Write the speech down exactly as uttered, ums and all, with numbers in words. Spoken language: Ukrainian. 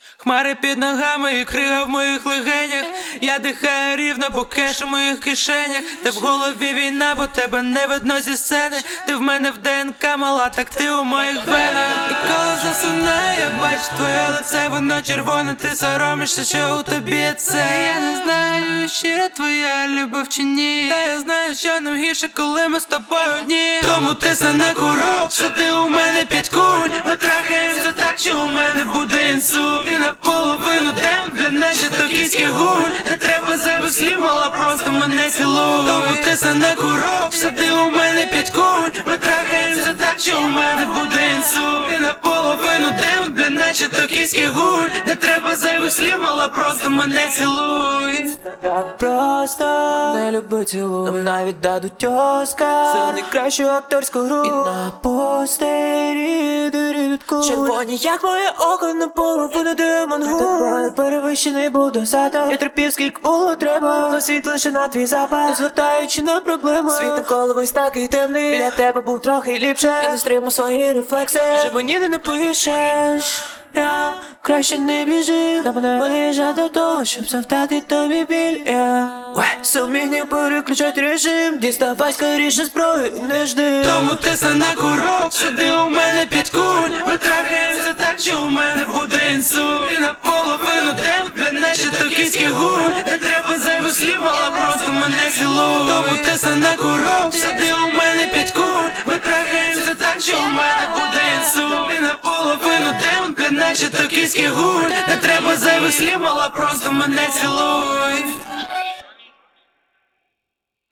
Хмари під ногами і крига в моїх легенях. Я дихаю рівно, бо кеш у моїх кишенях. Ти в голові війна, бо тебе не видно зі сцени. Ти в мене в ДНК мала, так ти у моїх венах. І коли засинаю, я бачу твоє лице, воно червоне, ти соромишся, що у тобі це. Я не знаю, щира твоя любов чи ні. Та я знаю, що нам гірше, коли ми з тобою одні. Тому ти за на курок, що ти у мене п'ять кунь. Ми трахаємося так, що у мене буде інсульт. І наполовину дем для наче токійський гуль. Не треба зайвих слів, мала, просто мене цілуй. Тому ти за на курок, що ти у мене п'ять кунь. Ми трахаємося так, що у мене буде інсульт. І наполовину дем для наче токійський гуль. Не треба зайвих слів, мала, просто мене цілуй. Так просто не люблю цілу. Нам навіть дадуть Оскар за найкращу акторську гру. І на постері дирють куль. Червоні, як моє око, на половину демон гуль. Так перевищений був дозатор. Я терпів, скільки було треба. На світ лише на твій запах, не звертаючи на проблему. Світ навколо весь такий темний. Біля тебе був трохи ліпше. Я не стримав свої рефлекси. Вже мені не напишеш. Я краще не біжи, на мене виїжджа до того, щоб завдати тобі біль. Yeah. Сумнівні переключать режим, діставай скоріше зброю і не жди. Тому ти за на курок, що ти у мене п'ять кунь. Ми трахаємося так, що у мене буде інсульт. І наполовину дем для наче токійський гуль. Не треба зайвих слів, мала, просто мене цілуй. Тому ти за на курок, що ти у мене п'ять кунь. Ми трахаємося так, що у мене буде інсульт. І наполовину дем для наче токійський гуль. Не треба зайвих слів, мала, просто мене цілуй.